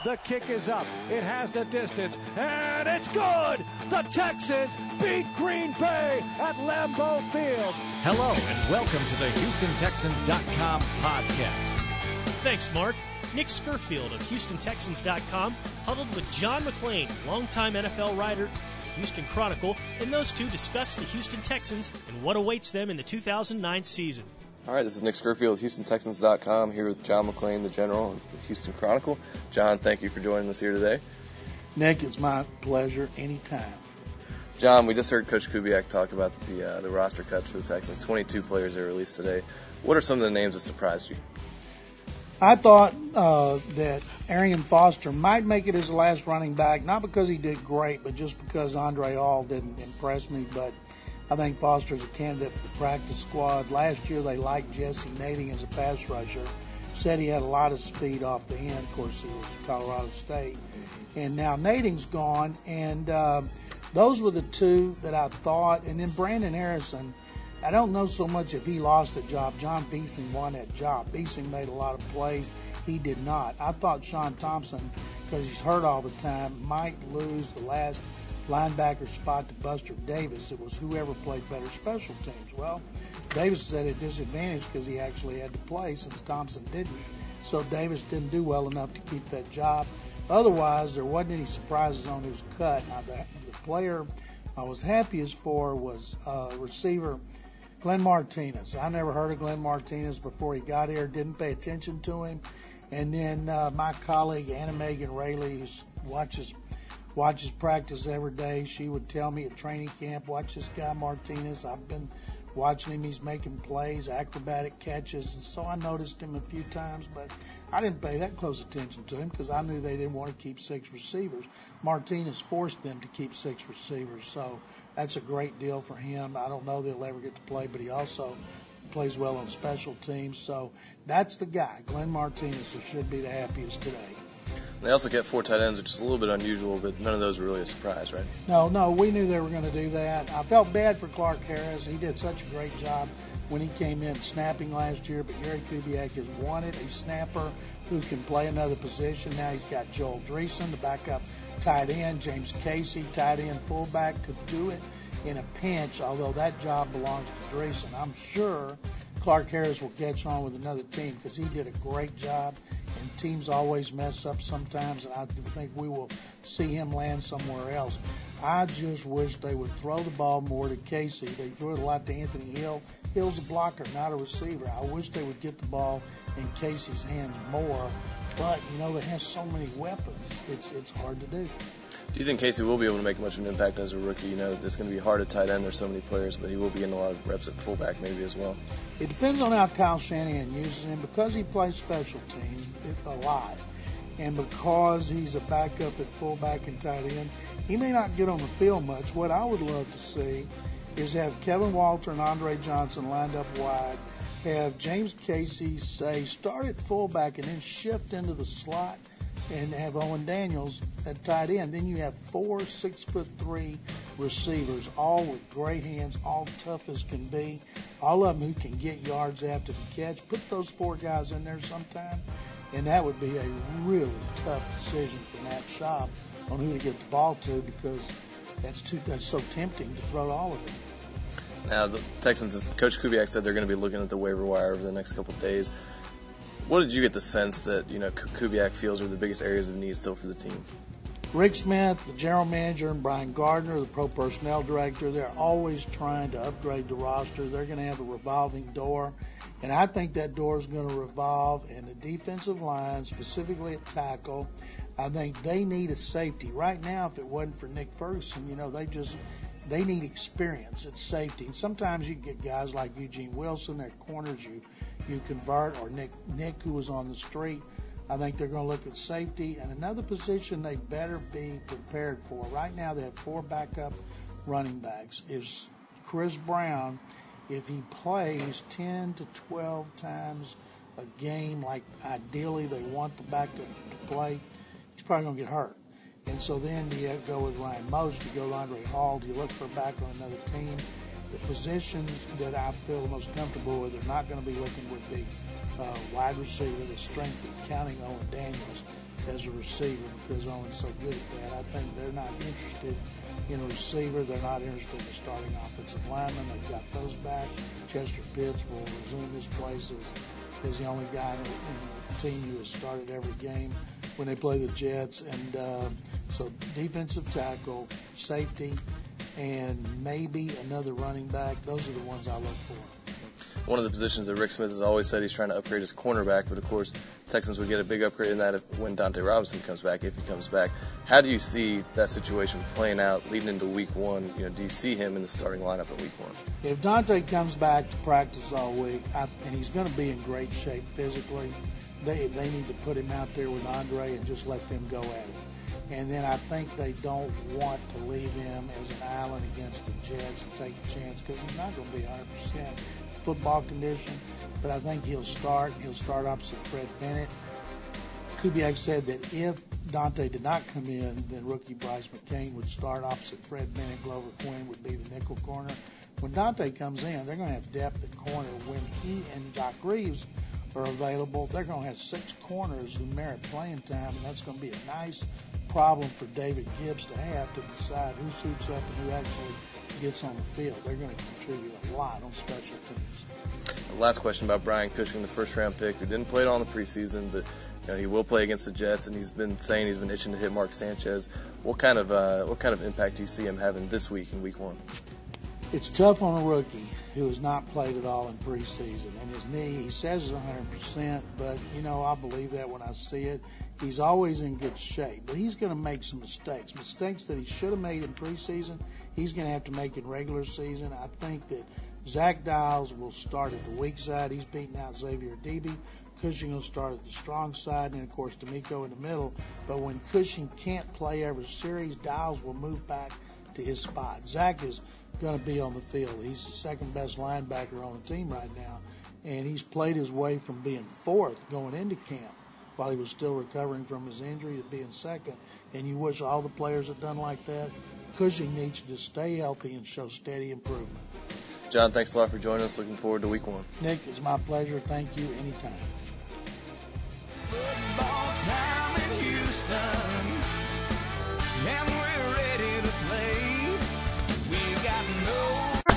The kick is up. It has the distance, and it's good! The Texans beat Green Bay at Lambeau Field. Hello, and welcome to the HoustonTexans.com podcast. Thanks, Mark. Nick Scurfield of HoustonTexans.com huddled with John McClain, longtime NFL writer, Houston Chronicle, and those two discussed the Houston Texans and what awaits them in the 2009 season. All right, this is Nick Scurfield of HoustonTexans.com here with John McClain, the General of the Houston Chronicle. John, thank you for joining us here today. Nick, it's my pleasure anytime. John, we just heard Coach Kubiak talk about the roster cuts for the Texans. 22 players are released today. What are some of the names that surprised you? I thought that Arian Foster might make it as the last running back, not because he did great, but just because Andre Hall didn't impress me. But I think Foster's a candidate for the practice squad. Last year they liked Jesse Nading as a pass rusher. Said he had a lot of speed off the end. Of course, he was at Colorado State. And now Nading's gone, and those were the two that I thought. And then Brandon Harrison, I don't know so much if he lost the job. John Beasing won that job. Beasing made a lot of plays. He did not. I thought Sean Thompson, because he's hurt all the time, might lose the last linebacker spot to Buster Davis. It was whoever played better special teams. Well, Davis is at a disadvantage because he actually had to play since Thompson didn't. So Davis didn't do well enough to keep that job. Otherwise, there wasn't any surprises on who's cut. Now, the player I was happiest for was receiver Glenn Martinez. I never heard of Glenn Martinez before he got here, didn't pay attention to him. And then my colleague, Anna Megan Rayleigh, who watches practice every day, she would tell me at training camp, watch this guy Martinez. I've been watching him. He's making plays, acrobatic catches. And so I noticed him a few times, but I didn't pay that close attention to him because I knew they didn't want to keep 6 receivers. Martinez forced them to keep 6 receivers, so that's a great deal for him. I don't know that he'll ever get to play, but he also plays well on special teams. So that's the guy, Glenn Martinez, who should be the happiest today. They also get 4 tight ends, which is a little bit unusual, but none of those were really a surprise, right? No, we knew they were going to do that. I felt bad for Clark Harris. He did such a great job when he came in snapping last year, but Gary Kubiak has wanted a snapper who can play another position. Now he's got Joel Dreesen, the backup tight end, James Casey, tight end fullback, could do it in a pinch, although that job belongs to Dreesen. I'm sure Clark Harris will catch on with another team because he did a great job, and teams always mess up sometimes, and I think we will see him land somewhere else. I just wish they would throw the ball more to Casey. They threw it a lot to Anthony Hill. Hill's a blocker, not a receiver. I wish they would get the ball in Casey's hands more, but, they have so many weapons, it's hard to do. Do you think Casey will be able to make much of an impact as a rookie? It's going to be hard at tight end. There's so many players, but he will be getting a lot of reps at fullback maybe as well. It depends on how Kyle Shanahan uses him. Because he plays special teams a lot, and because he's a backup at fullback and tight end, he may not get on the field much. What I would love to see is have Kevin Walter and Andre Johnson lined up wide, have James Casey, start at fullback and then shift into the slot, and have Owen Daniels at tight end. Then you have 4 6'3" receivers, all with great hands, all tough as can be, all of them who can get yards after the catch. Put those 4 guys in there sometime, and that would be a really tough decision for Matt Schaub on who to get the ball to, because that's so tempting to throw to all of them. Now, the Texans, Coach Kubiak said they're going to be looking at the waiver wire over the next couple of days. What did you get the sense that, Kubiak feels are the biggest areas of need still for the team? Rick Smith, the general manager, and Brian Gardner, the pro personnel director, they're always trying to upgrade the roster. They're going to have a revolving door, and I think that door is going to revolve in the defensive line, specifically at tackle. I think they need a safety. Right now, if it wasn't for Nick Ferguson, they need experience at safety. Sometimes you get guys like Eugene Wilson, their corners you convert, or Nick who was on the street. I think they're going to look at safety. And another position they better be prepared for. Right now they have 4 backup running backs. Is Chris Brown, if he plays 10 to 12 times a game, like ideally they want the back to play, he's probably going to get hurt. And so then do you go with Ryan Mose? Do you go with Andre Hall? Do you look for a back on another team? The positions that I feel the most comfortable with are not going to be looking would be wide receiver, the strength of counting Owen Daniels as as a receiver because Owen's so good at that. I think they're not interested in a receiver. They're not interested in starting offensive lineman. They've got those back. Chester Pitts will resume his place as the only guy in the team who has started every game when they play the Jets. And so defensive tackle, safety, and maybe another running back. Those are the ones I look for. One of the positions that Rick Smith has always said he's trying to upgrade his cornerback, but of course Texans would get a big upgrade in that when Dante Robinson comes back, if he comes back. How do you see that situation playing out leading into Week 1? Do you see him in the starting lineup in Week 1? If Dante comes back to practice all week, and he's going to be in great shape physically, they need to put him out there with Andre and just let them go at it. And then I think they don't want to leave him as an island against the Jets and take a chance because he's not going to be 100% football condition. But I think he'll start. He'll start opposite Fred Bennett. Kubiak said that if Dante did not come in, then rookie Bryce McCain would start opposite Fred Bennett. Glover Quinn would be the nickel corner. When Dante comes in, they're going to have depth at corner. When he and Doc Reeves are available, they're going to have 6 corners who merit playing time, and that's going to be a nice problem for David Gibbs to have to decide who suits up and who actually gets on the field. They're going to contribute a lot on special teams. Last question about Brian Cushing, the first-round pick, who didn't play at all in the preseason, but he will play against the Jets, and he's been saying he's been itching to hit Mark Sanchez. What kind of impact do you see him having this week in Week 1? It's tough on a rookie who has not played at all in preseason. And his knee, he says, is 100%, but, I believe that when I see it. He's always in good shape, but he's going to make some mistakes that he should have made in preseason. He's going to have to make in regular season. I think that Zach Dials will start at the weak side. He's beating out Xavier Debe. Cushing will start at the strong side, and, of course, D'Amico in the middle. But when Cushing can't play every series, Dials will move back to his spot. Zach is going to be on the field. He's the second-best linebacker on the team right now, and he's played his way from being fourth going into camp while he was still recovering from his injury to being second, and you wish all the players had done like that. Cushing needs to stay healthy and show steady improvement. John, thanks a lot for joining us. Looking forward to Week 1. Nick, it's my pleasure. Thank you anytime.